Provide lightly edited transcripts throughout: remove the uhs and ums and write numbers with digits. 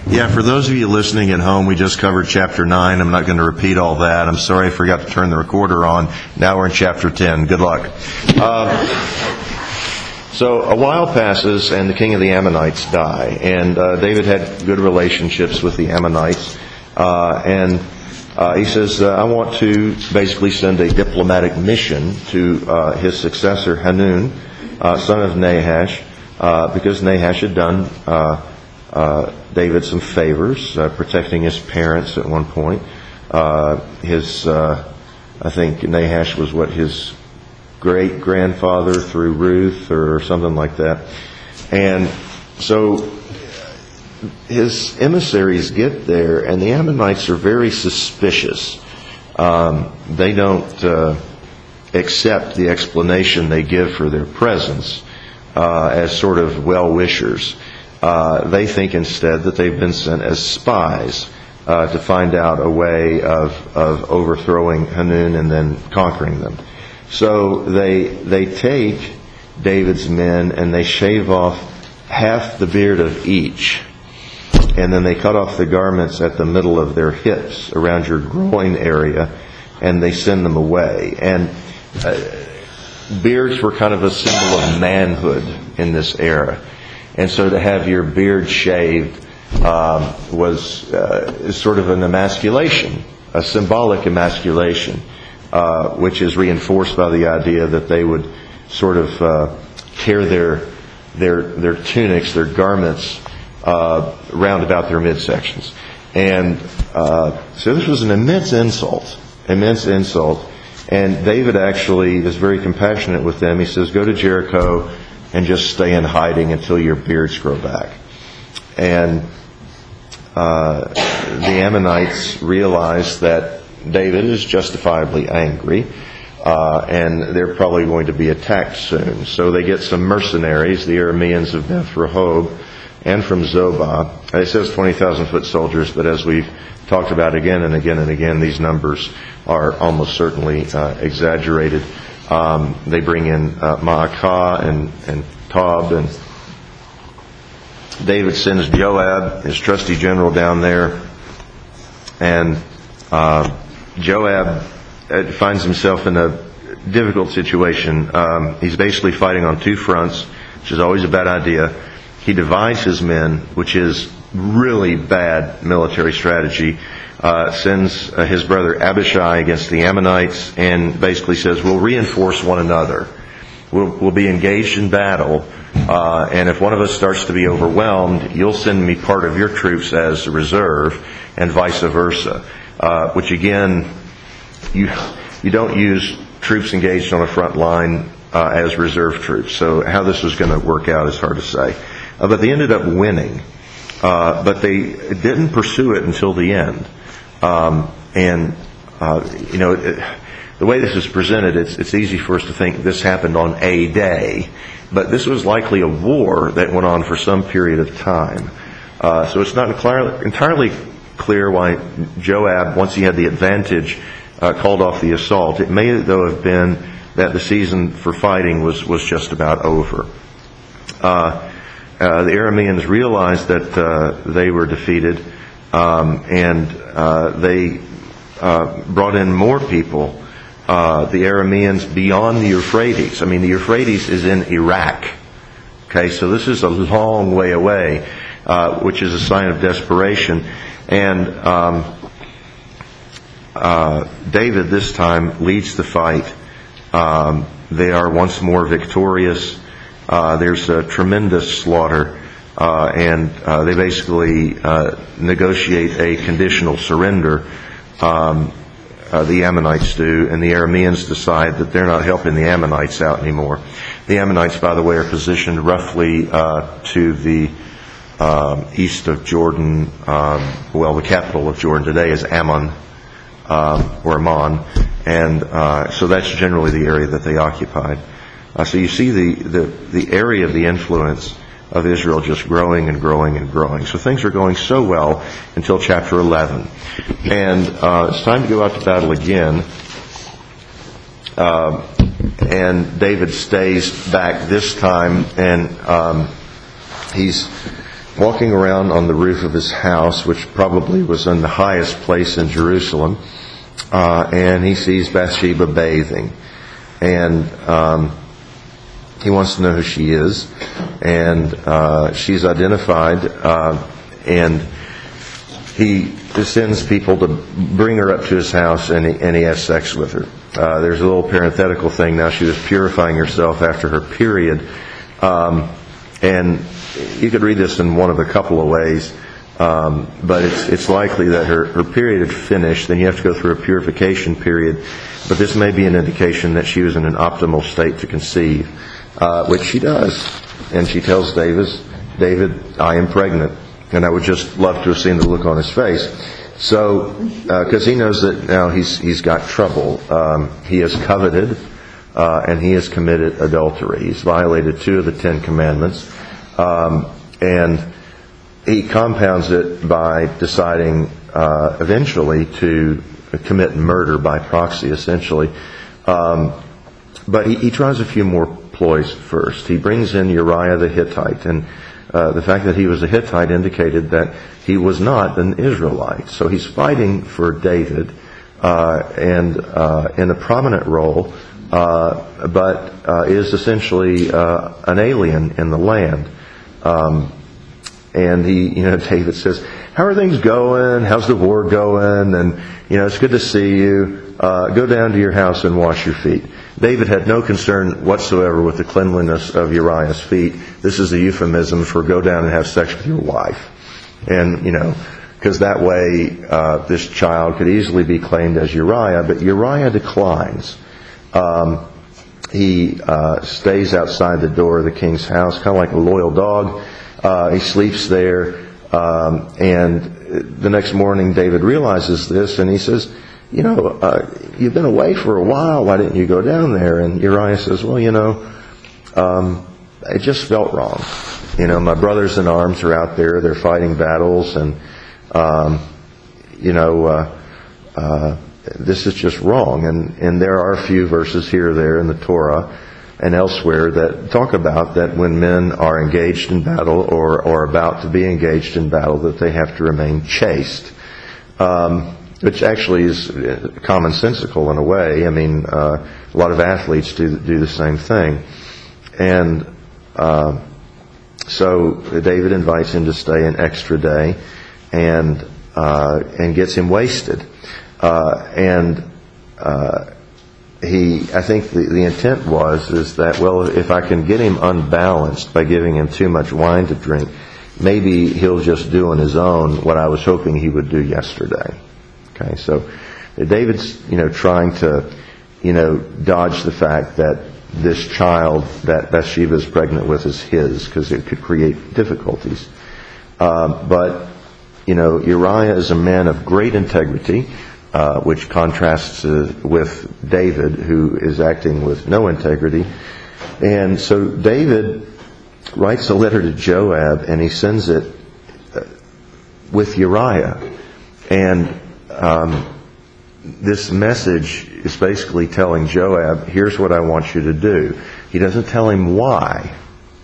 Yeah, for those of you listening at home, we just covered chapter 9. I'm not going to repeat all that. I'm sorry I forgot to turn the recorder on. Now we're in chapter 10. Good luck. So a while passes and the king of the Ammonites die. And David had good relationships with the Ammonites. And he says, I want to basically send a diplomatic mission to his successor, Hanun, son of Nahash, because Nahash had done David some favors, protecting his parents at one point. I think Nahash was his great-grandfather through Ruth or something like that. And so his emissaries get there, and the Ammonites are very suspicious. They don't accept the explanation they give for their presence as sort of well-wishers. They think instead that they've been sent as spies to find out a way of overthrowing Hanun and then conquering them. So they take David's men and they shave off half the beard of each. And then they cut off the garments at the middle of their hips, around your groin area, and they send them away. And beards were kind of a symbol of manhood in this era. And so to have your beard shaved was sort of an emasculation, a symbolic emasculation, which is reinforced by the idea that they would sort of tear their tunics, their garments, round about their midsections. And so this was an immense insult. And David actually is very compassionate with them. He says, go to Jericho and just stay in hiding until your beards grow back. And the Ammonites realize that David is justifiably angry, and they're probably going to be attacked soon. So they get some mercenaries, the Arameans of Beth Rehob, and from Zobah. It says 20,000 foot soldiers, but as we've talked about again and again and again, these numbers are almost certainly exaggerated. They bring in Maacah and Tob, and David sends Joab, his trusty general, down there, and Joab finds himself in a difficult situation. He's basically fighting on two fronts, which is always a bad idea. He divides his men, which is really bad military strategy. Sends his brother Abishai against the Ammonites, and basically says, we'll reinforce one another. We'll be engaged in battle, and if one of us starts to be overwhelmed, you'll send me part of your troops as a reserve, and vice versa. Which again, you don't use troops engaged on a front line as reserve troops. So how this was going to work out is hard to say. But they ended up winning. But they didn't pursue it until the end. The way this is presented, it's easy for us to think this happened on a day. But this was likely a war that went on for some period of time. So it's not entirely clear why Joab, once he had the advantage, called off the assault. It may, though, have been that the season for fighting was just about over. The Arameans realized that they were defeated, and they brought in more people. The Arameans beyond the Euphrates. I mean, the Euphrates is in Iraq. Okay, so this is a long way away, which is a sign of desperation. And David this time leads the fight. They are once more victorious. There's a tremendous slaughter, and they basically negotiate a conditional surrender. The Ammonites do, and the Arameans decide that they're not helping the Ammonites out anymore. The Ammonites, by the way, are positioned roughly to the east of Jordan. The capital of Jordan today is Ammon, or Ammon, and so that's generally the area that they occupied. So you see the area of the influence of Israel just growing and growing and growing. So things are going so well until chapter 11. And it's time to go out to battle again. And David stays back this time, and he's walking around on the roof of his house, which probably was in the highest place in Jerusalem, and he sees Bathsheba bathing. And he wants to know who she is. And she's identified, and he sends people to bring her up to his house, and he has sex with her. There's a little parenthetical thing now. She was purifying herself after her period. And you could read this in one of a couple of ways, but it's likely that her period had finished. Then you have to go through a purification period. But this may be an indication that she was in an optimal state to conceive, which she does. And she tells David, I am pregnant. And I would just love to have seen the look on his face. So, because he knows that now he's got trouble. He has coveted, and he has committed adultery. He's violated 2 of the 10 commandments. And he compounds it by deciding eventually to commit murder by proxy, essentially. But he tries a few more ploys first. He brings in Uriah the Hittite, and the fact that he was a Hittite indicated that he was not an Israelite. So he's fighting for David, and in a prominent role, but is essentially an alien in the land. And David says, how are things going? How's the war going? And, it's good to see you. Go down to your house and wash your feet. David had no concern whatsoever with the cleanliness of Uriah's feet. This is a euphemism for go down and have sex with your wife. And, because that way this child could easily be claimed as Uriah, but Uriah declines. He stays outside the door of the king's house, kind of like a loyal dog. He sleeps there, and the next morning David realizes this, and he says, you've been away for a while. Why didn't you go down there? And Uriah says, well, it just felt wrong. My brothers in arms are out there. They're fighting battles, and, this is just wrong. And there are a few verses here or there in the Torah and elsewhere that talk about that when men are engaged in battle or about to be engaged in battle, that they have to remain chaste. Which actually is commonsensical in a way. I mean, a lot of athletes do the same thing. And so David invites him to stay an extra day and gets him wasted. I think the intent is that, well, if I can get him unbalanced by giving him too much wine to drink, maybe he'll just do on his own what I was hoping he would do yesterday. Okay, so David's, trying to, dodge the fact that this child that Bathsheba is pregnant with is his, because it could create difficulties. But Uriah is a man of great integrity, which contrasts with David, who is acting with no integrity. And so David writes a letter to Joab, and he sends it with Uriah. And this message is basically telling Joab, here's what I want you to do. He doesn't tell him why.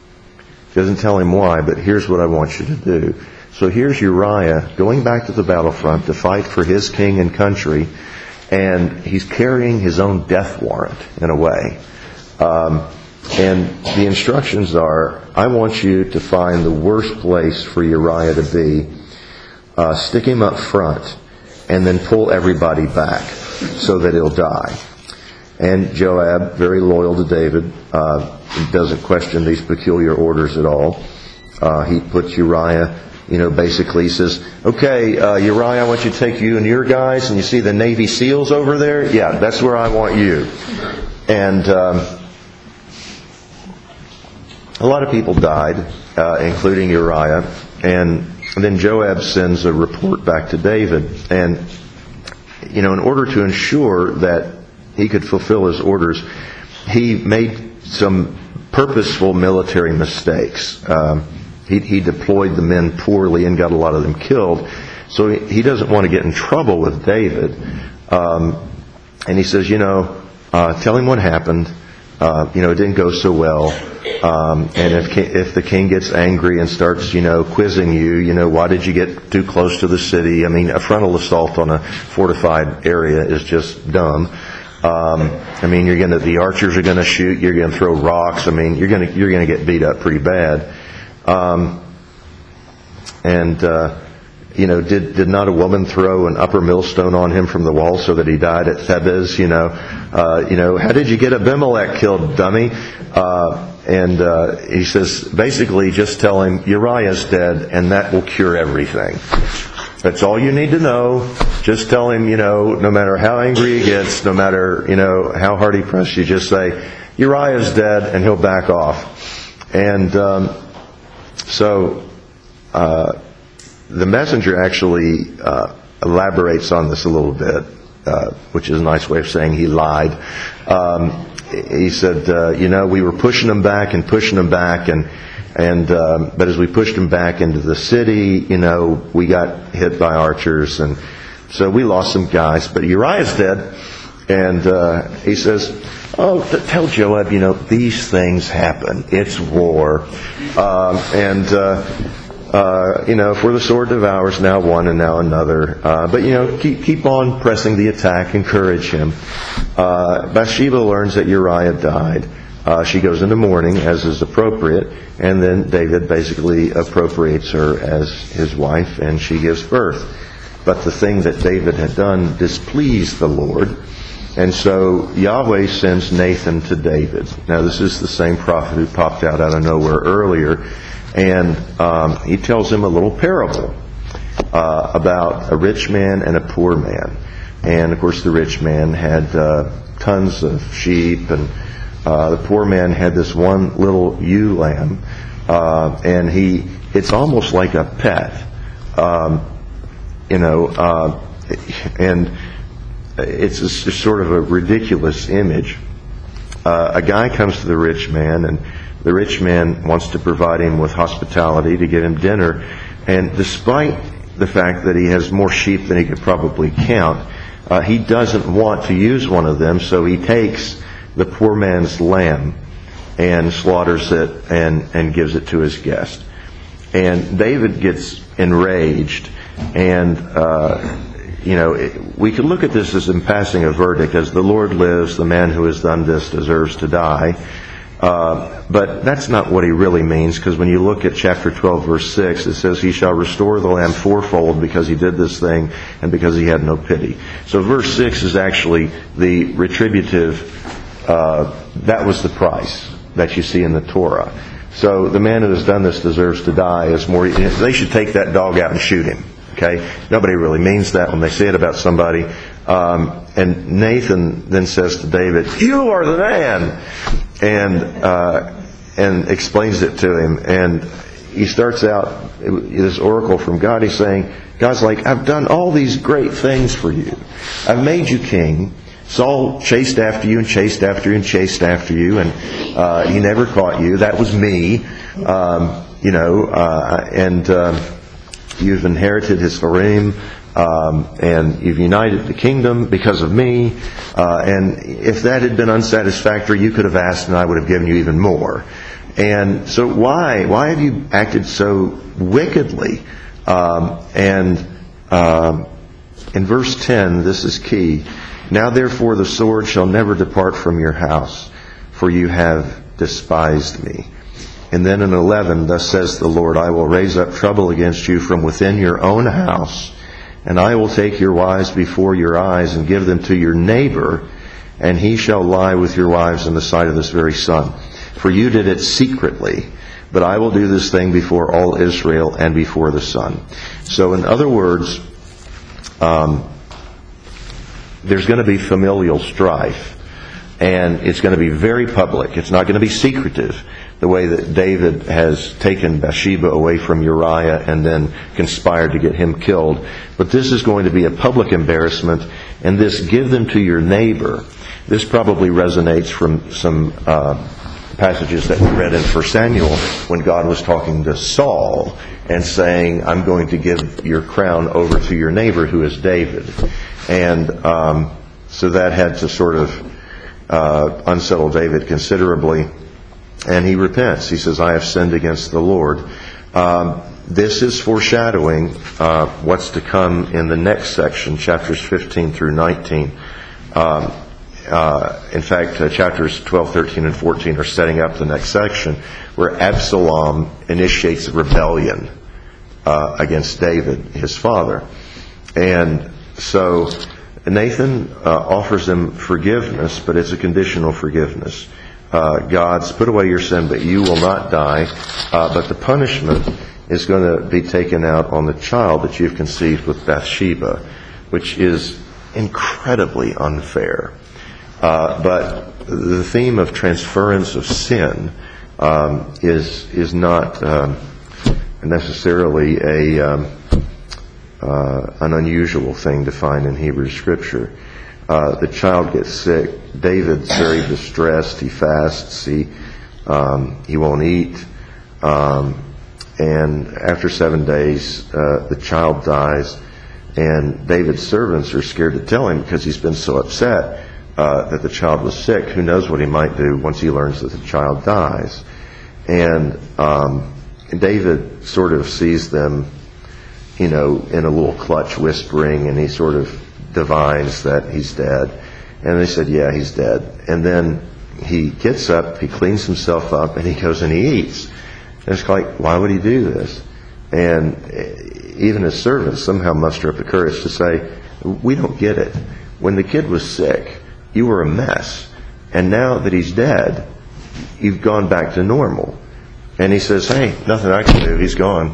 But here's what I want you to do. So here's Uriah going back to the battlefront to fight for his king and country, and he's carrying his own death warrant in a way. And the instructions are, I want you to find the worst place for Uriah to be, stick him up front, and then pull everybody back so that he'll die. And Joab, very loyal to David, doesn't question these peculiar orders at all. He puts Uriah, basically he says, okay, Uriah, I want you to take you and your guys, and you see the Navy SEALs over there? Yeah, that's where I want you. And a lot of people died, including Uriah, and then Joab sends a report back to David. And, in order to ensure that he could fulfill his orders, he made some purposeful military mistakes. He deployed the men poorly and got a lot of them killed. So he doesn't want to get in trouble with David. And he says, tell him what happened. it didn't go so well. And if the king gets angry and starts, quizzing you, why did you get too close to the city? I mean, a frontal assault on a fortified area is just dumb. The archers are gonna shoot, you're gonna throw rocks. I mean, you're gonna get beat up pretty bad. Did not a woman throw an upper millstone on him from the wall so that he died at Thebez? How did you get Abimelech killed, dummy? He says, basically, just tell him Uriah's dead, and that will cure everything. That's all you need to know. Just tell him, no matter how angry he gets, no matter, how hard he presses you, just say, Uriah's dead, and he'll back off. And the messenger actually elaborates on this a little bit, which is a nice way of saying he lied. He said, we were pushing them back, but as we pushed them back into the city, we got hit by archers, and so we lost some guys. But Uriah's dead, and he says, tell Joab, these things happen. It's war, for the sword devours now one and now another. But keep on pressing the attack, encourage him. Bathsheba learns that Uriah died. She goes into mourning, as is appropriate, and then David basically appropriates her as his wife, and she gives birth. But the thing that David had done displeased the Lord, and so Yahweh sends Nathan to David. Now, this is the same prophet who popped out of nowhere earlier, and he tells him a little parable about a rich man and a poor man. And, of course, the rich man had tons of sheep, and the poor man had this one little ewe lamb, and it's almost like a pet, and it's just sort of a ridiculous image. A guy comes to the rich man, and the rich man wants to provide him with hospitality, to get him dinner, and despite the fact that he has more sheep than he could probably count, he doesn't want to use one of them, so he takes the poor man's lamb and slaughters it and gives it to his guest. And David gets enraged, and we could look at this as in passing a verdict, as the Lord lives, the man who has done this deserves to die. But that's not what he really means, because when you look at chapter 12, verse 6, it says, he shall restore the lamb fourfold because he did this thing and because he had no pity. So verse 6 is actually the retributive, that was the price that you see in the Torah. So the man who has done this deserves to die is more, they should take that dog out and shoot him. Okay? Nobody really means that when they say it about somebody. And Nathan then says to David, you are the man! And explains it to him. And he starts out, this oracle from God, he's saying, God's like, I've done all these great things for you. I've made you king. Saul chased after you and chased after you and chased after you, and he never caught you. That was me. You've inherited his harem, and you've united the kingdom because of me. And if that had been unsatisfactory, you could have asked, and I would have given you even more. And so why have you acted so wickedly? In verse 10, this is key. Now therefore the sword shall never depart from your house, for you have despised me. And then in 11, thus says the Lord, I will raise up trouble against you from within your own house, and I will take your wives before your eyes and give them to your neighbor, and he shall lie with your wives in the sight of this very sun. For you did it secretly, but I will do this thing before all Israel and before the sun. So in other words, there's going to be familial strife, and it's going to be very public. It's not going to be secretive, the way that David has taken Bathsheba away from Uriah and then conspired to get him killed. But this is going to be a public embarrassment, and this give them to your neighbor. This probably resonates from some passages that we read in 1 Samuel when God was talking to Saul and saying, I'm going to give your crown over to your neighbor who is David. And so that had to sort of unsettle David considerably, and he repents. He says, I have sinned against the Lord. This is foreshadowing what's to come in the next section, chapters 15 through 19. In fact, chapters 12, 13, and 14 are setting up the next section, where Absalom initiates a rebellion against David, his father. And so Nathan offers him forgiveness, but it's a conditional forgiveness. God's put away your sin, but you will not die. But the punishment is going to be taken out on the child that you've conceived with Bathsheba, which is incredibly unfair. But the theme of transference of sin is not necessarily an unusual thing to find in Hebrew Scripture. The child gets sick. David's very distressed. He fasts. He won't eat. And after 7 days, the child dies. And David's servants are scared to tell him because he's been so upset that the child was sick. Who knows what he might do once he learns that the child dies. And David sort of sees them, in a little clutch whispering, and he sort of divines that he's dead. And they said, yeah, he's dead. And then he gets up, he cleans himself up, and he goes and he eats. And it's like, why would he do this? And even his servants somehow muster up the courage to say, we don't get it. When the kid was sick, you were a mess. And now that he's dead, you've gone back to normal. And he says, hey, nothing I can do. He's gone.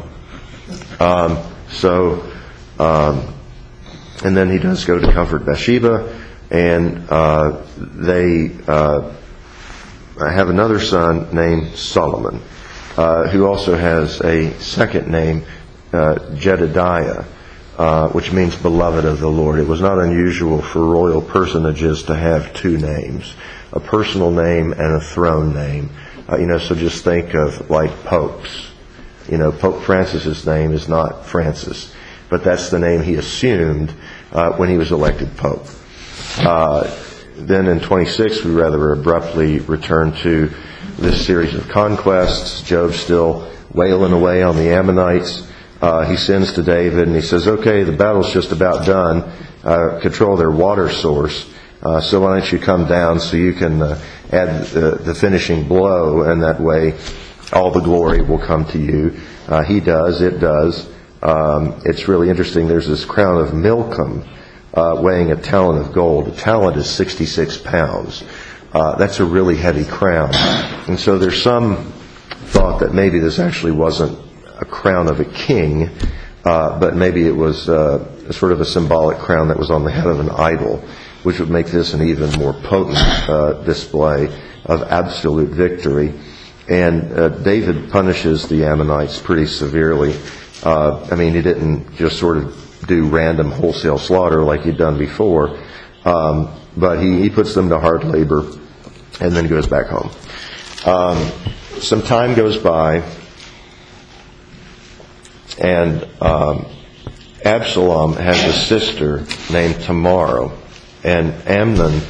And then he does go to comfort Bathsheba, and they have another son named Solomon, who also has a second name, Jedediah, which means beloved of the Lord. It was not unusual for royal personages to have two names, a personal name and a throne name. So just think of like popes. Pope Francis's name is not Francis, but that's the name he assumed when he was elected pope. Then in 26, we rather abruptly return to this series of conquests. Job's still wailing away on the Ammonites. He sends to David and he says, okay, the battle's just about done. Control their water source. So why don't you come down so you can add the finishing blow, and that way all the glory will come to you. He does. It does. It's really interesting. There's this crown of Milcom weighing a talent of gold. A talent is 66 pounds. That's a really heavy crown. And so there's some thought that maybe this actually wasn't a crown of a king, but maybe it was sort of a symbolic crown that was on the head of an idol, which would make this an even more potent display of absolute victory. And David punishes the Ammonites pretty severely. He didn't just sort of do random wholesale slaughter like he'd done before, but he puts them to hard labor and then goes back home. Some time goes by, and Absalom has a sister named Tamar, and Amnon,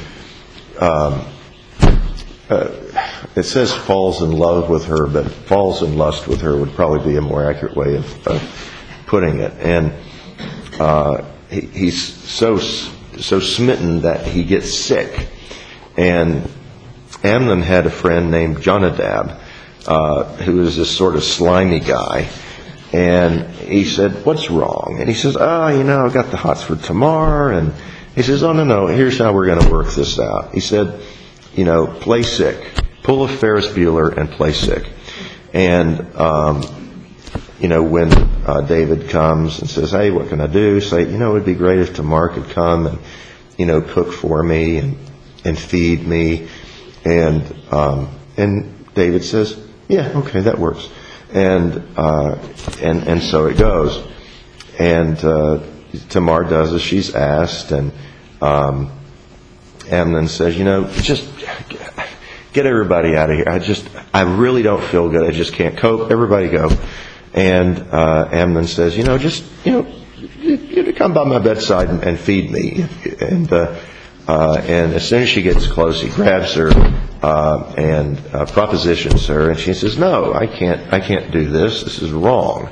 it says falls in love with her, but falls in lust with her would probably be a more accurate way of putting it. And he's so smitten that he gets sick. And Amnon had a friend named Jonadab, who was this sort of slimy guy. And he said, what's wrong? And he says, I've got the hots for Tamar. And he says, oh, no, here's how we're going to work this out. He said, play sick. Pull a Ferris Bueller and play sick. And, when David comes and says, hey, what can I do? Say, it would be great if Tamar could come and, cook for me and feed me. And David says, yeah, okay, that works. And so it goes. And Tamar does as she's asked, and Amnon says, just get everybody out of here. I really don't feel good. I just can't cope. Everybody go. And Amnon says, just come by my bedside and feed me. And And as soon as she gets close, he grabs her and propositions her, and she says, "No, I can't do this. This is wrong."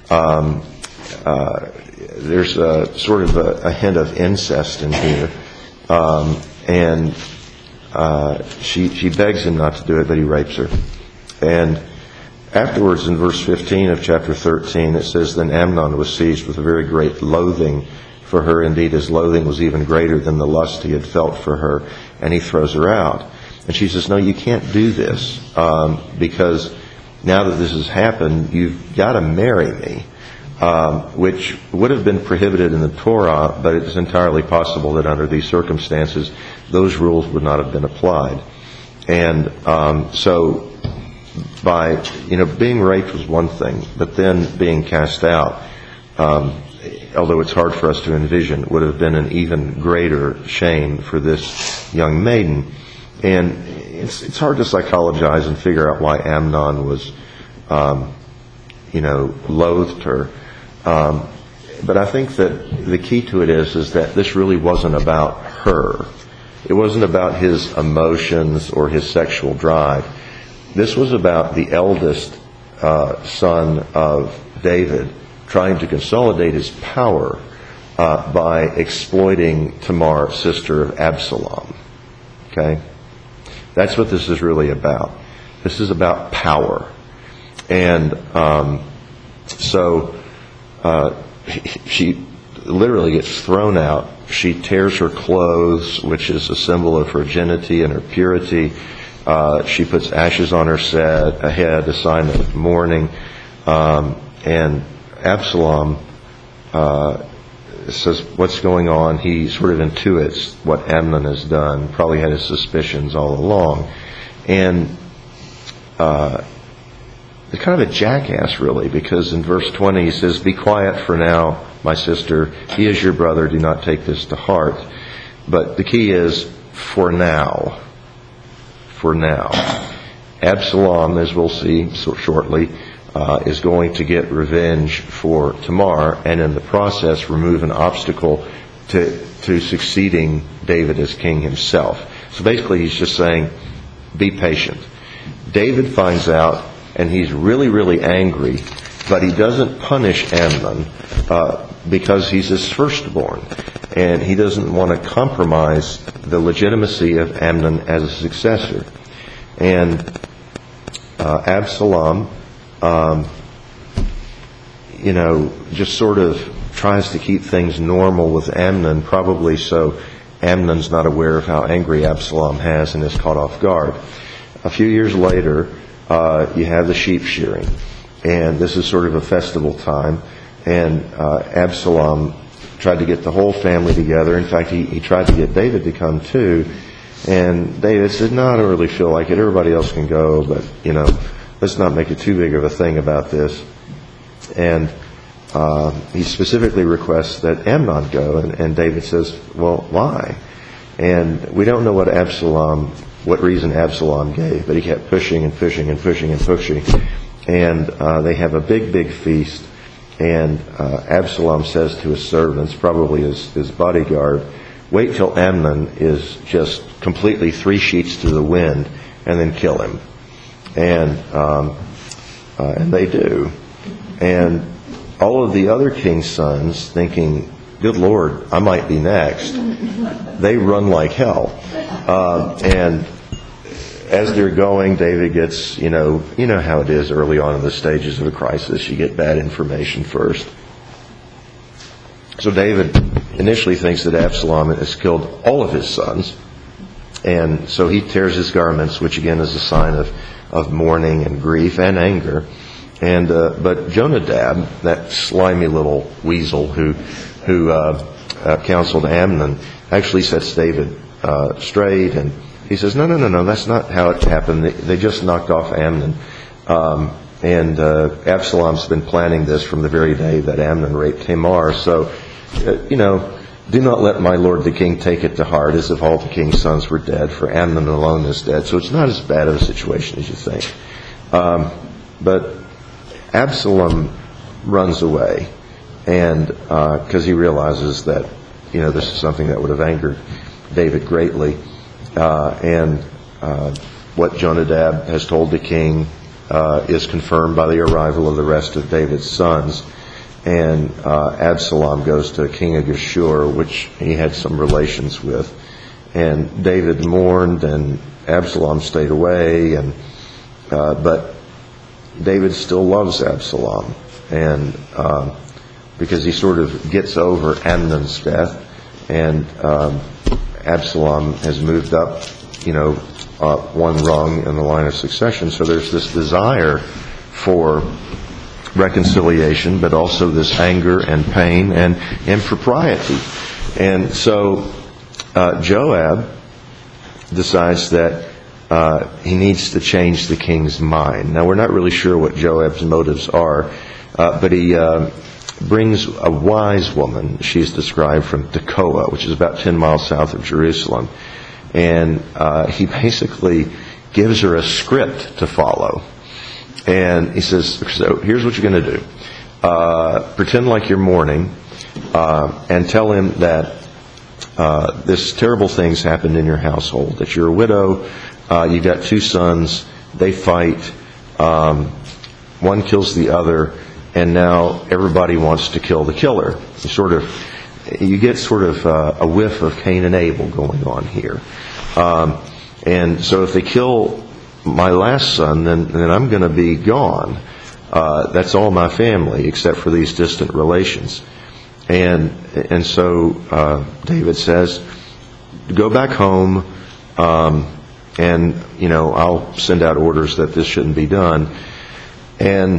There's sort of a hint of incest in here, and she begs him not to do it, but he rapes her. And afterwards, in verse 15 of chapter 13, it says, "Then Amnon was seized with a very great loathing for her. Indeed, his loathing was even greater than the lust he had felt for her, and he throws her out." And she says, "No, you can't do this, because now that this has happened, you've got to marry me," which would have been prohibited in the Torah, but it's entirely possible that under these circumstances, those rules would not have been applied. And so by, being raped was one thing, but then being cast out, although it's hard for us to envision, would have been an even greater shame for this young maiden. And it's hard to psychologize and figure out why Amnon was, loathed her. But I think that the key to it is that this really wasn't about her. It wasn't about his emotions or his sexual drive. This was about the eldest son of David trying to consolidate his power by exploiting Tamar, sister of Absalom. Okay? That's what this is really about. This is about power. And so she literally gets thrown out. She tears her clothes, which is a symbol of her virginity and her purity. She puts ashes on her head, a sign of mourning. And Absalom says, "What's going on?" He sort of intuits what Amnon has done, probably had his suspicions all along. And it's kind of a jackass, really, because in verse 20 he says, "Be quiet for now, my sister. He is your brother. Do not take this to heart." But the key is, for now. For now. Absalom, as we'll see shortly, is going to get revenge for Tamar, and in the process remove an obstacle to succeeding David as king himself. So basically he's just saying, be patient. David finds out, and he's really, really angry, but he doesn't punish Amnon because he's his firstborn, and he doesn't want to compromise the legitimacy of Amnon as a successor. And Absalom just sort of tries to keep things normal with Amnon, probably so Amnon's not aware of how angry Absalom has and is caught off guard. A few years later, you have the sheep shearing, and this is sort of a festival time, and Absalom tried to get the whole family together. In fact, he tried to get David to come too, and David said, "No, I don't really feel like it. Everybody else can go, but, let's not make it too big of a thing about this." And he specifically requests that Amnon go, and David says, "Well, why?" And we don't know what reason Absalom gave, but he kept pushing and pushing and pushing and pushing. And they have a big, big feast, and Absalom says to his servants, probably his bodyguard, "Wait till Amnon is just completely 3 sheets to the wind, and then kill him." And they do. And all of the other king's sons, thinking, "Good Lord, I might be next," they run like hell. And as they're going, David gets, you know how it is early on in the stages of a crisis. You get bad information first. So David initially thinks that Absalom has killed all of his sons. And so he tears his garments, which again is a sign of mourning and grief and anger. And but Jonadab, that slimy little weasel who counseled Amnon, actually sets David straight, and he says, no, that's not how it happened. They just knocked off Amnon. And Absalom's been planning this from the very day that Amnon raped Tamar. So, do not let my lord the king take it to heart as if all the king's sons were dead, for Amnon alone is dead. So it's not as bad of a situation as you think. But Absalom runs away, and because he realizes that, this is something that would have angered David greatly. And what Jonadab has told the king is confirmed by the arrival of the rest of David's sons. And Absalom goes to King of Geshur, which he had some relations with. And David mourned, and Absalom stayed away. But David still loves Absalom, and because he sort of gets over Amnon's death, and Absalom has moved up, one rung in the line of succession. So there's this desire for reconciliation, but also this anger and pain and impropriety. And so Joab decides that he needs to change the king's mind. Now, we're not really sure what Joab's motives are, but he brings a wise woman. She's described from Tekoa, which is about 10 miles south of Jerusalem. And he basically gives her a script to follow. And he says, so here's what you're going to do. Pretend like you're mourning, and tell him that this terrible thing's happened in your household, that you're a widow, you've got 2 sons, they fight, one kills the other, and now everybody wants to kill the killer. You get sort of a whiff of Cain and Abel going on here. And so if they kill my last son, then I'm going to be gone. That's all my family, except for these distant relations. And so David says, go back home, and I'll send out orders that this shouldn't be done. And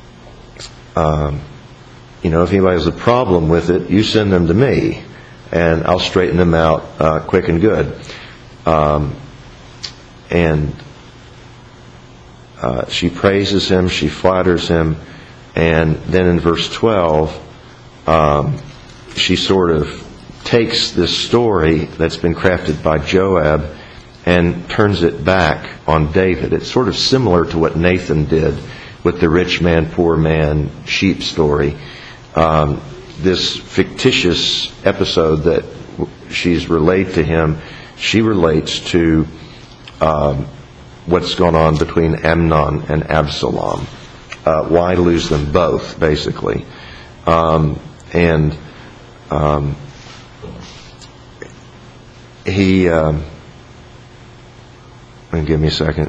if anybody has a problem with it, you send them to me, and I'll straighten them out quick and good. And she praises him, she flatters him, and then in verse 12, she sort of takes this story that's been crafted by Joab and turns it back on David. It's sort of similar to what Nathan did with the rich man, poor man, sheep story. This fictitious episode that she's relayed to him, she relates to what's gone on between Amnon and Absalom. Why lose them both, basically? He give me a second.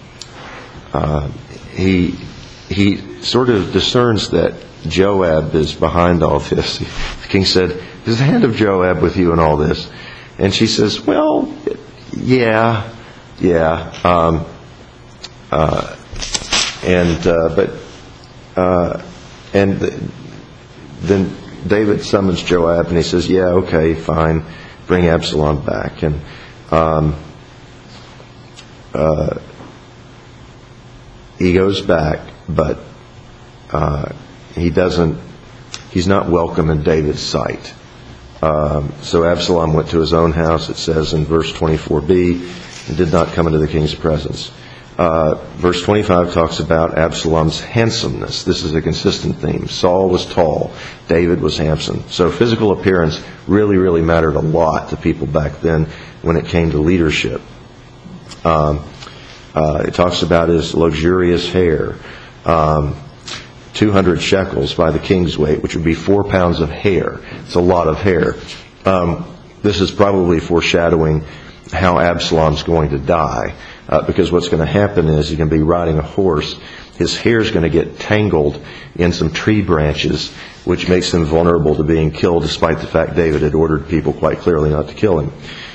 He sort of discerns that Joab is behind all this. The king said, "Is the hand of Joab with you in all this?" And she says, "Well, yeah. Then David summons Joab, and he says, "Yeah, okay, fine, bring Absalom back." And he goes back, but he's not welcome in David's sight. So Absalom went to his own house, it says in verse 24b, and did not come into the king's presence. Verse 25 talks about Absalom's handsomeness. This is a consistent theme. Saul was tall, David was handsome. So physical appearance really, really mattered a lot to people back then when it came to leadership. It talks about his luxurious hair, 200 shekels by the king's weight, which would be 4 pounds of hair. It's a lot of hair. This is probably foreshadowing how Absalom's going to die, because what's going to happen is he's going to be riding a horse. His hair's going to get tangled in some tree branches, which makes him vulnerable to being killed, despite the fact David had ordered people quite clearly not to kill him.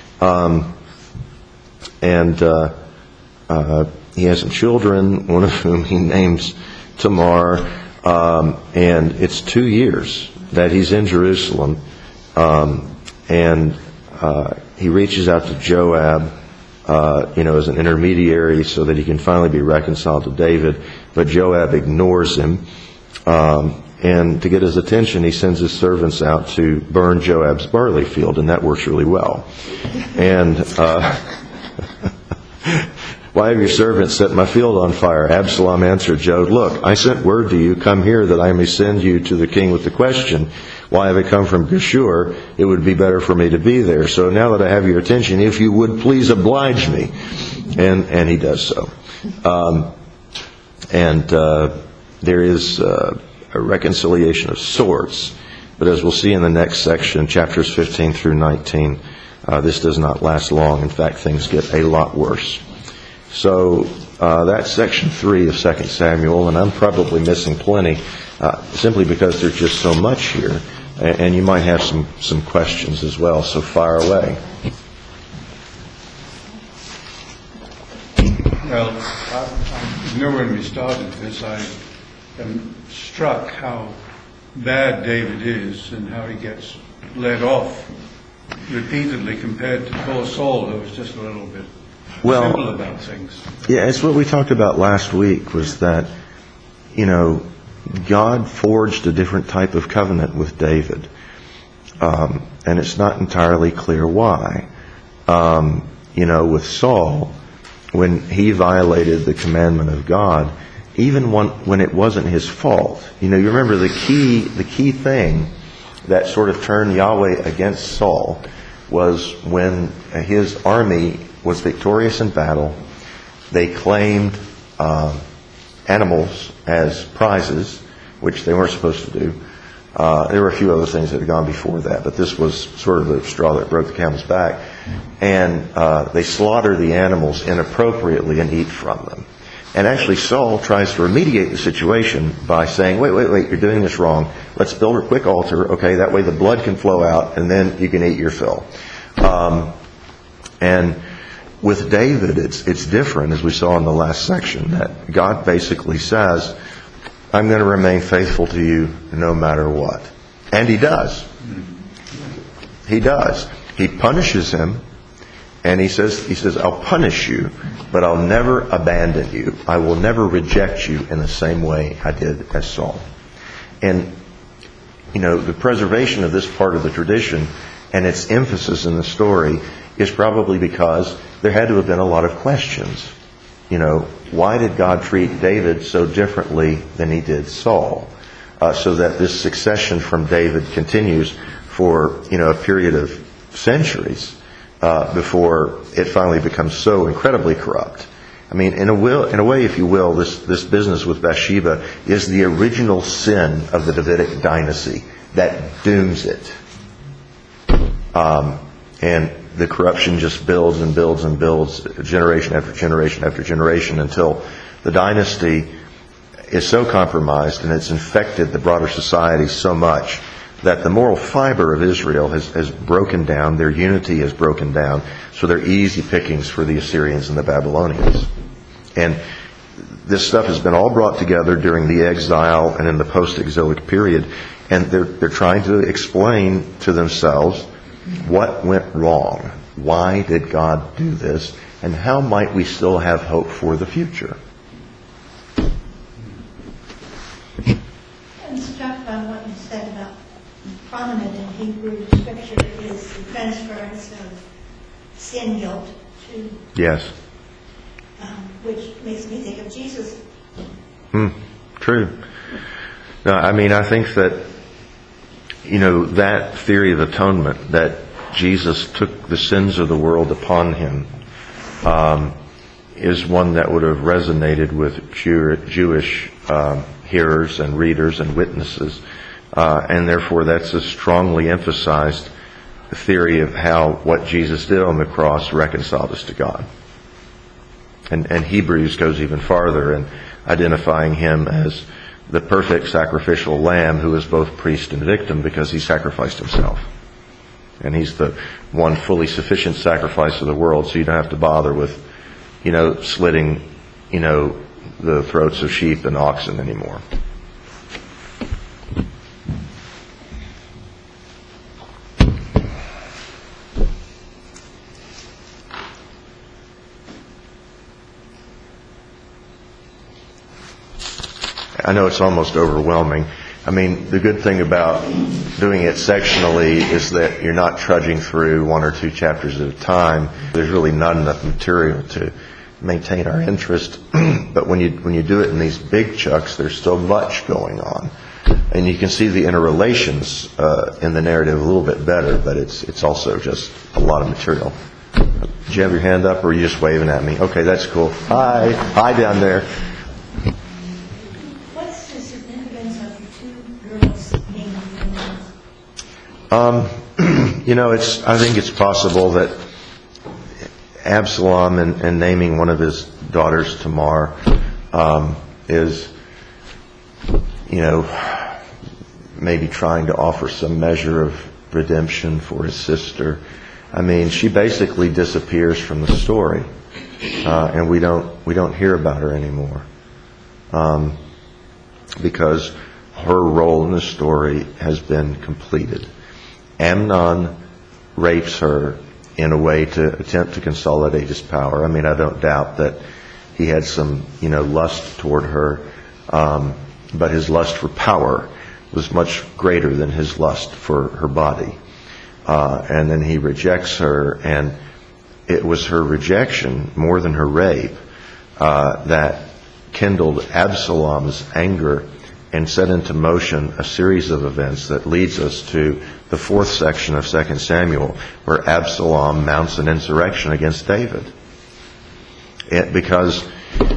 He has some children, one of whom he names Tamar, and it's 2 years that he's in Jerusalem, and he reaches out to Joab, as an intermediary so that he can finally be reconciled to David, but Joab ignores him, and to get his attention, he sends his servants out to burn Joab's barley field, and that works really well. And Why have your servant set my field on fire? Absalom answered Joab, look, I sent word to you, come here that I may send you to the king with the question, why have I come from Geshur? It would be better for me to be there. So now that I have your attention, if you would please oblige me. And he does so. There is a reconciliation of sorts. But as we'll see in the next section, chapters 15 through 19, this does not last long. In fact, things get a lot worse. So that's section 3 of 2 Samuel, and I'm probably missing plenty simply because there's just so much here. And you might have some questions as well, so fire away. Well, I know when we started this, I am struck how bad David is and how he gets led off repeatedly compared to poor Saul, who was just a little bit simple about things. Yeah, it's what we talked about last week, was that, God forged a different type of covenant with David. And it's not entirely clear why. With Saul, when he violated the commandment of God, even when it wasn't his fault. You remember the key thing that sort of turned Yahweh against Saul was when his army was victorious in battle. They claimed animals as prizes, which they weren't supposed to do. There were a few other things that had gone before that, but this was sort of the straw that broke the camel's back. And they slaughter the animals inappropriately and eat from them. And actually Saul tries to remediate the situation by saying, wait, you're doing this wrong. Let's build a quick altar, okay, that way the blood can flow out and then you can eat your fill. And with David, it's different, as we saw in the last section, that God basically says, I'm going to remain faithful to you no matter what. And he does. He does. He punishes him, and he says, I'll punish you, but I'll never abandon you. I will never reject you in the same way I did as Saul. And, the preservation of this part of the tradition and its emphasis in the story is probably because there had to have been a lot of questions. Why did God treat David so differently than he did Saul? So that this succession from David continues for, a period of centuries before it finally becomes so incredibly corrupt. I mean, in a way, if you will, this business with Bathsheba is the original sin of the Davidic dynasty that dooms it. And the corruption just builds and builds and builds, generation after generation after generation, until the dynasty is so compromised and it's infected the broader society so much that the moral fiber of Israel has broken down, their unity has broken down, so they're easy pickings for the Assyrians and the Babylonians. And this stuff has been all brought together during the exile and in the post-exilic period, and they're trying to explain to themselves what went wrong. Why did God do this? And how might we still have hope for the future? I'm struck by what you said about prominent in Hebrew scripture is the transference of sin guilt to... Yes. Which makes me think of Jesus. True. No, I think that, that theory of atonement, that Jesus took the sins of the world upon him, is one that would have resonated with Jewish hearers and readers and witnesses. And therefore that's a strongly emphasized theory of how what Jesus did on the cross reconciled us to God. And Hebrews goes even farther in identifying him as the perfect sacrificial lamb who is both priest and victim because he sacrificed himself. And he's the one fully sufficient sacrifice of the world, so you don't have to bother with, slitting, the throats of sheep and oxen anymore. I know it's almost overwhelming. The good thing about doing it sectionally is that you're not trudging through one or two chapters at a time. There's really not enough material to maintain our interest. But when you do it in these big chunks, there's so much going on. And you can see the interrelations in the narrative a little bit better, but it's also just a lot of material. Did you have your hand up, or are you just waving at me? Okay, that's cool. Hi. Hi down there. What's the significance of the two girls being females? I think it's possible that Absalom and naming one of his daughters Tamar is, maybe trying to offer some measure of redemption for his sister. I mean, she basically disappears from the story, and we don't hear about her anymore, because her role in the story has been completed. Amnon rapes her in a way to attempt to consolidate his power. I mean, I don't doubt that he had some, lust toward her, but his lust for power was much greater than his lust for her body. And then he rejects her, and it was her rejection, more than her rape, that kindled Absalom's anger and set into motion a series of events that leads us to the 4th section of 2 Samuel, where Absalom mounts an insurrection against David. Because,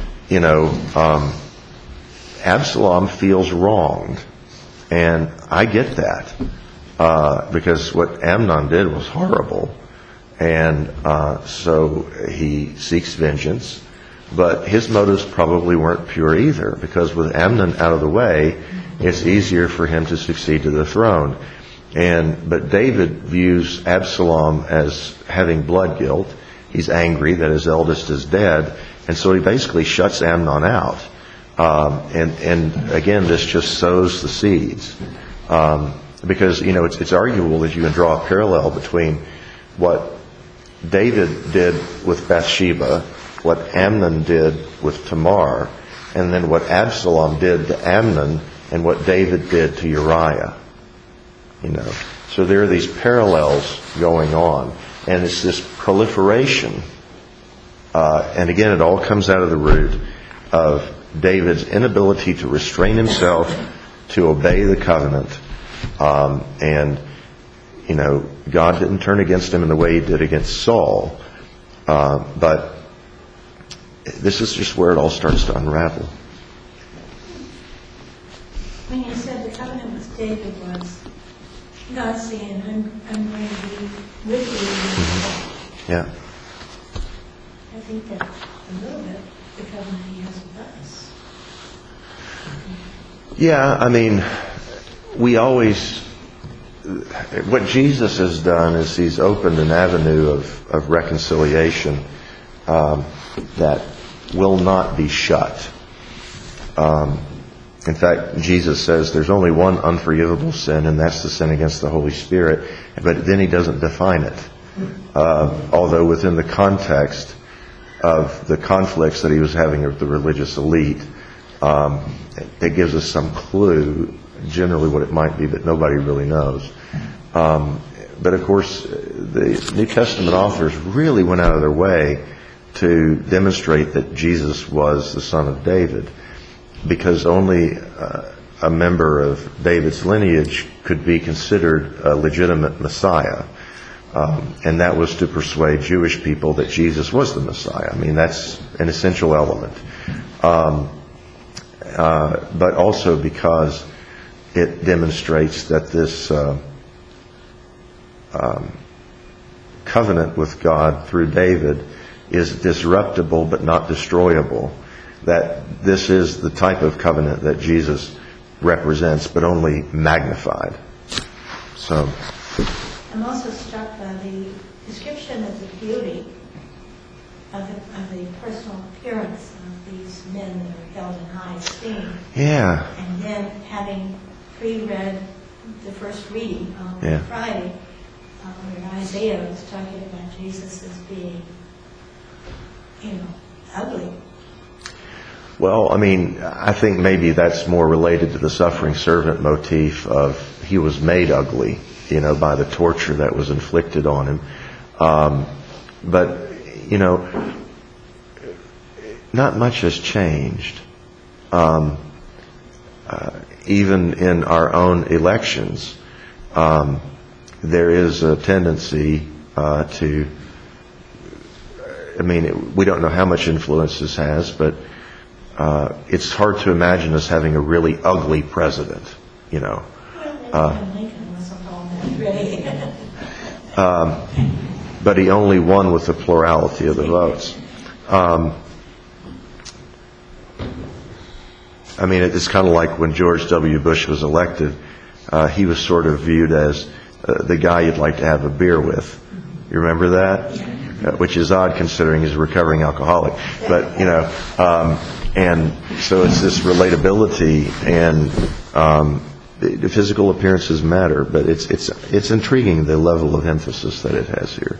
Absalom feels wronged. And I get that, because what Amnon did was horrible. And so he seeks vengeance. But his motives probably weren't pure either, because with Amnon out of the way, it's easier for him to succeed to the throne. But David views Absalom as having blood guilt. He's angry that his eldest is dead, and so he basically shuts Amnon out. And again, this just sows the seeds, because it's arguable that you can draw a parallel between what David did with Bathsheba, what Amnon did with Tamar, and then what Absalom did to Amnon, and what David did to Uriah. So there are these parallels going on, and it's this proliferation. And again, it all comes out of the root of David's inability to restrain himself, to obey the covenant. And God didn't turn against him in the way he did against Saul. But this is just where it all starts to unravel. When you said the covenant with David was God saying, I'm going to be with you. Mm-hmm. Yeah. I think that's a little bit the covenant he has with us. Yeah, I mean, what Jesus has done is he's opened an avenue of reconciliation that will not be shut. In fact, Jesus says there's only one unforgivable sin, and that's the sin against the Holy Spirit. But then he doesn't define it. Although within the context of the conflicts that he was having with the religious elite, it gives us some clue, generally what it might be, but nobody really knows. But of course, the New Testament authors really went out of their way to demonstrate that Jesus was the Son of David, because only a member of David's lineage could be considered a legitimate Messiah. And that was to persuade Jewish people that Jesus was the Messiah. I mean, that's an essential element. But also because it demonstrates that this covenant with God through David is disruptible but not destroyable. That this is the type of covenant that Jesus represents, but only magnified. So, I'm also struck by the description of the beauty of the personal appearance of these men that are held in high esteem. yeah. And then having pre-read the first reading on Yeah. Friday, where Isaiah was talking about Jesus as being, ugly. Well, I mean, I think maybe that's more related to the suffering servant motif of he was made ugly, by the torture that was inflicted on him. But, not much has changed. Even in our own elections, there is a tendency to, we don't know how much influence this has, but it's hard to imagine us having a really ugly president, Well, Abraham Lincoln wasn't all that pretty. but he only won with the plurality of the votes. It's kind of like when George W. Bush was elected, he was sort of viewed as the guy you'd like to have a beer with. You remember that? Which is odd considering he's a recovering alcoholic. But, and so it's this relatability, and the physical appearances matter, but it's intriguing the level of emphasis that it has here.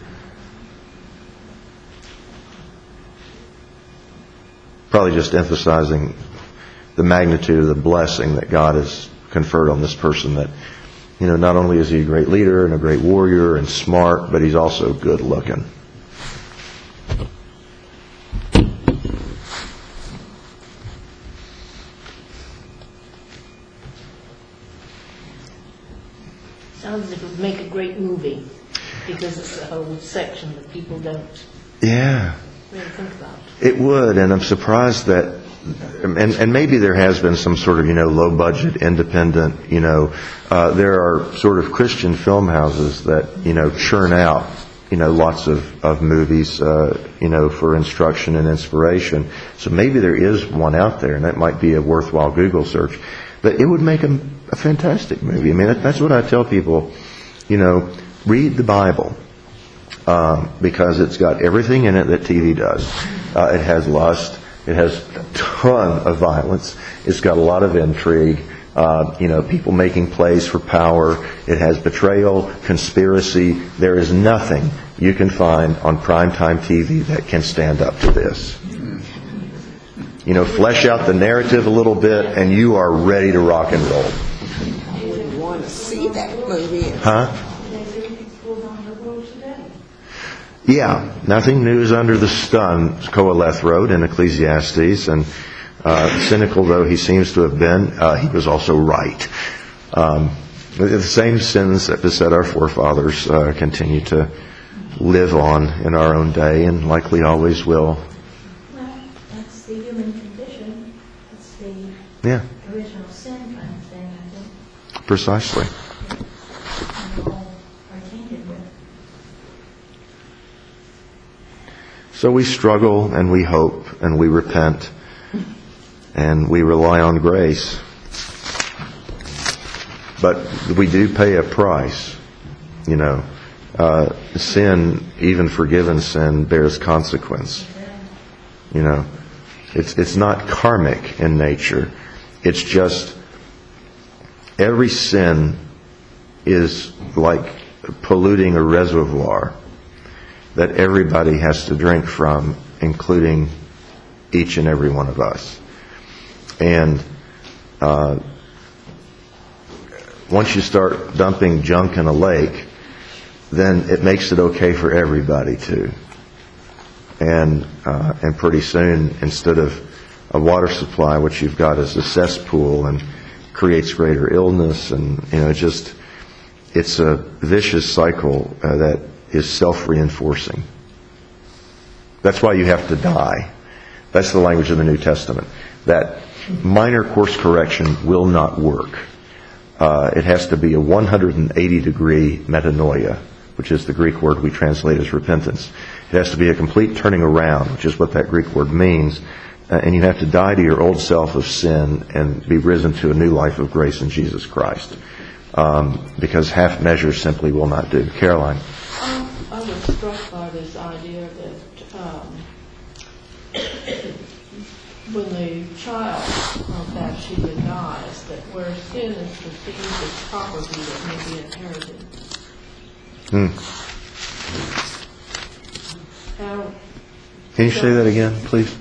Probably just emphasizing the magnitude of the blessing that God has conferred on this person, that, not only is he a great leader and a great warrior and smart, but he's also good looking. Sounds like it would make a great movie, because it's a whole section that people don't Yeah. really think about. It would, and I'm surprised that, and maybe there has been some sort of, low budget, independent, there are sort of Christian film houses that, churn out, lots of movies, for instruction and inspiration. So maybe there is one out there, and that might be a worthwhile Google search. But it would make a fantastic movie. That's what I tell people, read the Bible. Because it's got everything in it that TV does. It has lust. It has a ton of violence. It's got a lot of intrigue. People making plays for power. It has betrayal, conspiracy. There is nothing you can find on primetime TV that can stand up to this. Flesh out the narrative a little bit, and you are ready to rock and roll. I wouldn't want to see that movie. Huh? Yeah, nothing new is under the sun, Qoheleth wrote in Ecclesiastes, and cynical though he seems to have been, he was also right. The same sins that beset our forefathers continue to live on in our own day, and likely always will. Well, that's the human condition. It's the Yeah, original sin kind of thing, I think, precisely. we all are tainted with. So we struggle, and we hope, and we repent, and we rely on grace. But we do pay a price. Sin, even forgiven sin, bears consequence. It's not karmic in nature. It's just every sin is like polluting a reservoir that everybody has to drink from, including each and every one of us. And once you start dumping junk in a lake, then it makes it okay for everybody to. And pretty soon, instead of a water supply, what you've got is a cesspool, and creates greater illness, and it's a vicious cycle that is self-reinforcing. That's why you have to die. That's the language of the New Testament. That minor course correction will not work. It has to be a 180-degree metanoia, which is the Greek word we translate as repentance. It has to be a complete turning around, which is what that Greek word means. And you have to die to your old self of sin and be risen to a new life of grace in Jesus Christ. Because half measures simply will not do. Caroline? I was struck by this idea that when the child of Bathsheba dies, that where sin is perceived as property that may be inherited. How, Can you say that again, please?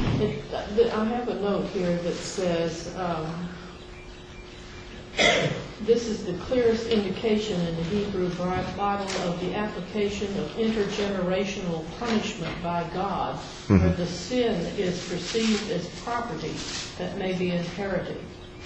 I have a note here that says this is the clearest indication in the Hebrew Bible of the application of intergenerational punishment by God, where the sin is perceived as property that may be inherited.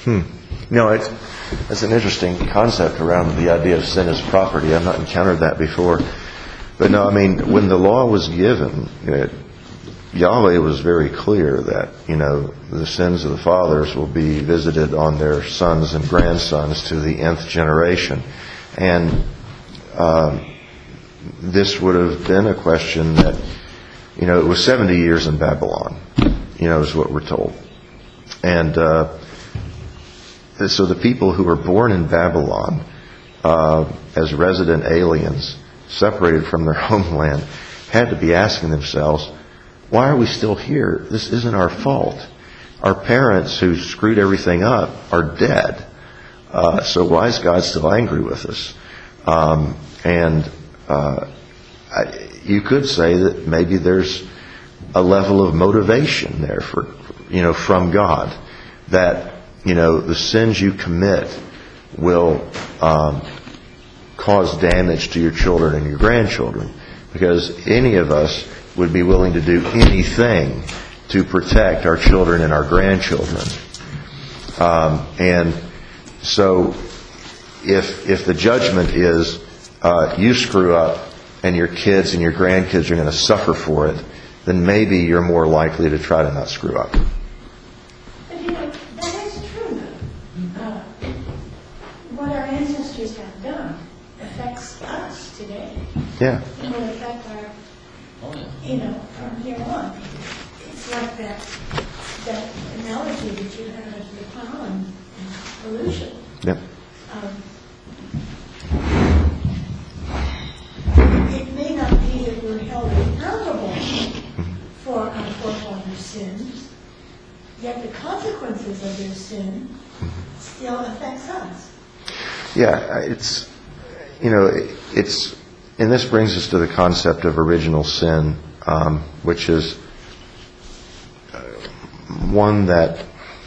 It's an interesting concept around the idea of sin as property. I've not encountered that before. But no, I mean, when the law was given, Yahweh was very clear that, the sins of the fathers will be visited on their sons and grandsons to the nth generation. And this would have been a question that, it was 70 years in Babylon, is what we're told. And so the people who were born in Babylon as resident aliens, separated from their homeland, had to be asking themselves, why are we still here? This isn't our fault. Our parents who screwed everything up are dead. So why is God still angry with us? You could say that maybe there's a level of motivation there from God, that the sins you commit will cause damage to your children and your grandchildren, because any of us would be willing to do anything to protect our children and our grandchildren. And so if the judgment is you screw up and your kids and your grandkids are going to suffer for it, then maybe you're more likely to try to not screw up. But that is true. What our ancestors have done affects us today. Yeah. It will affect our, from here on. It's like that analogy that you had of the pollen and pollution. Yep. It may not be that we're held accountable for our forefathers' sins, yet the consequences of their sin still affects us. Yeah, and this brings us to the concept of original sin, which is one that,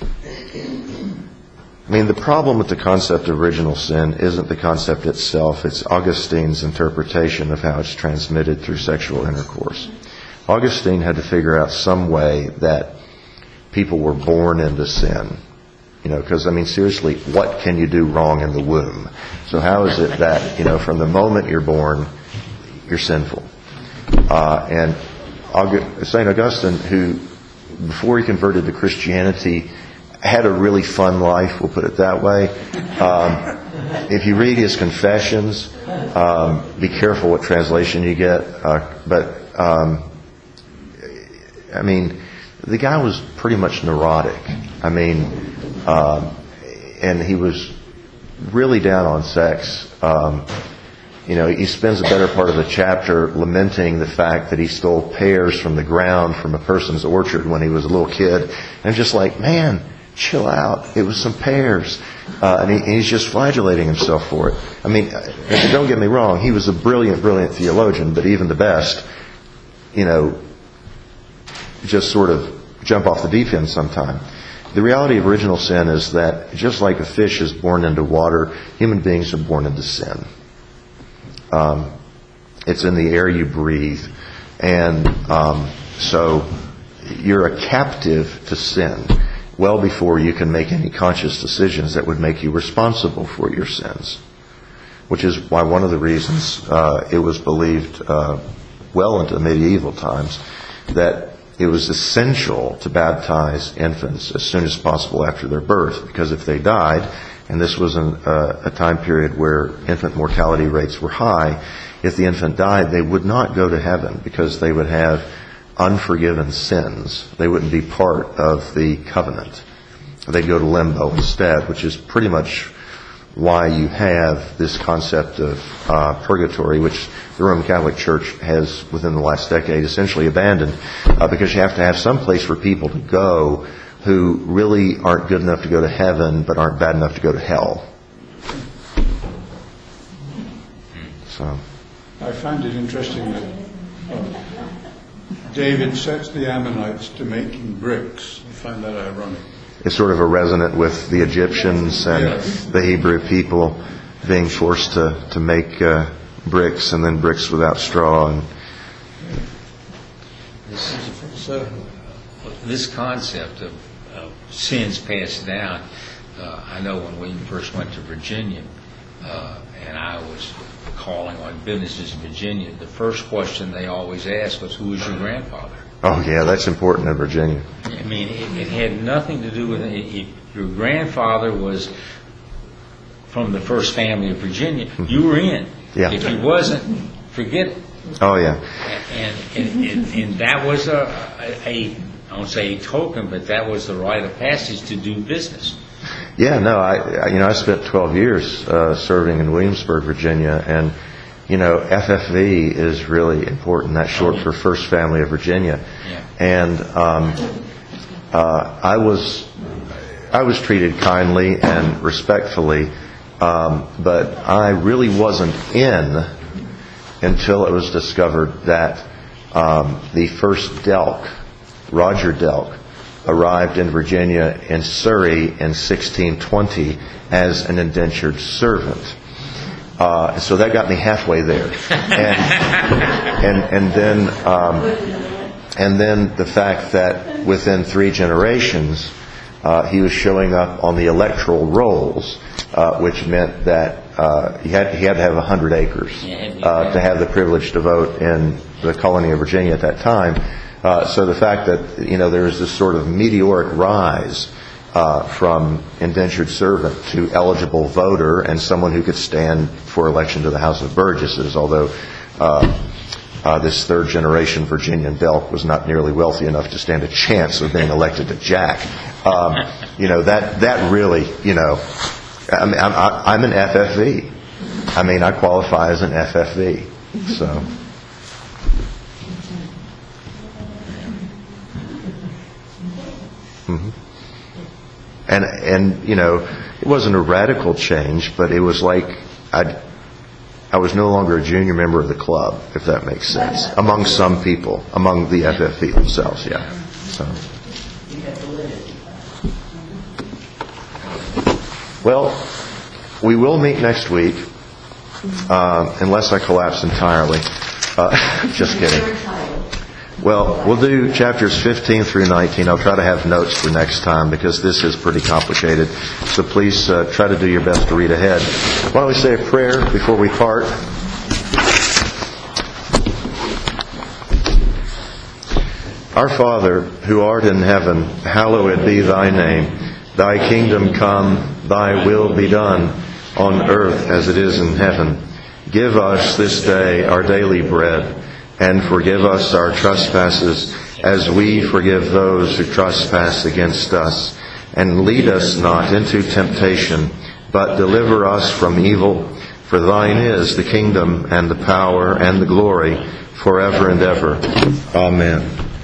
the problem with the concept of original sin isn't the concept itself. It's Augustine's interpretation of how it's transmitted through sexual intercourse. Augustine had to figure out some way that people were born into sin. Because, seriously, what can you do wrong in the womb? So how is it that, from the moment you're born, you're sinful? And St. Augustine, who, before he converted to Christianity, had a really fun life, we'll put it that way. If you read his Confessions, be careful what translation you get. The guy was pretty much neurotic. And he was really down on sex. He spends a better part of the chapter lamenting the fact that he stole pears from the ground from a person's orchard when he was a little kid. And just like, man, chill out. It was some pears. And he's just flagellating himself for it. Don't get me wrong. He was a brilliant, brilliant theologian, but even the best, just sort of jump off the deep end sometime. The reality of original sin is that just like a fish is born into water, human beings are born into sin. It's in the air you breathe. And so you're a captive to sin well before you can make any conscious decisions that would make you responsible for your sins. Which is why one of the reasons it was believed well into medieval times that it was essential to baptize infants as soon as possible after their birth, because if they died, and this was a time period where infant mortality rates were high, if the infant died, they would not go to heaven because they would have unforgiven sins. They wouldn't be part of the covenant. They'd go to limbo instead, which is pretty much why you have this concept of purgatory, which the Roman Catholic Church has, within the last decade, essentially abandoned, because you have to have some place for people to go who really aren't good enough to go to heaven, but aren't bad enough to go to hell. So, I find it interesting that David sets the Ammonites to making bricks. I find that ironic. is sort of a resonant with the Egyptians and Yes. the Hebrew people being forced to make bricks, and then bricks without straw. And So, this concept of sins passed down, I know when we first went to Virginia, and I was calling on businesses in Virginia, the first question they always asked was, who was your grandfather? oh yeah, that's important in Virginia. I mean, it had nothing to do with it. If your grandfather was from the first family of Virginia, you were in. Yeah. If he wasn't, forget it. Oh yeah, And that was I won't say a token, but that was the rite of passage to do business. yeah. No, I spent 12 years serving in Williamsburg, Virginia, and FFV is really important. That's short for First Family of Virginia. Yeah. And I was treated kindly and respectfully, but I really wasn't in until it was discovered that the first Delk, Roger Delk, arrived in Virginia in Surrey in 1620 as an indentured servant. So that got me halfway there, and then the fact that within 3 generations he was showing up on the electoral rolls, which meant that he had to have 100 acres to have the privilege to vote in the colony of Virginia at that time. So the fact that there was this sort of meteoric rise from indentured servant to eligible voter and someone who could stand for election to the House of Burgesses, although this third generation Virginian Delk was not nearly wealthy enough to stand a chance of being elected to Jack. That really, I mean, I'm an FFV. I mean, I qualify as an FFV. So. And it wasn't a radical change, but it was like I was no longer a junior member of the club, if that makes sense, among some people, among the FFV themselves, yeah. So. Well, we will meet next week, unless I collapse entirely. Just kidding. Well, we'll do chapters 15 through 19. I'll try to have notes for next time because this is pretty complicated. So please try to do your best to read ahead. Why don't we say a prayer before we part? Our Father, who art in heaven, hallowed be thy name. Thy kingdom come, thy will be done, on earth as it is in heaven. Give us this day our daily bread, and forgive us our trespasses, as we forgive those who trespass against us. And lead us not into temptation, but deliver us from evil. For thine is the kingdom, and the power, and the glory, forever and ever. Amen.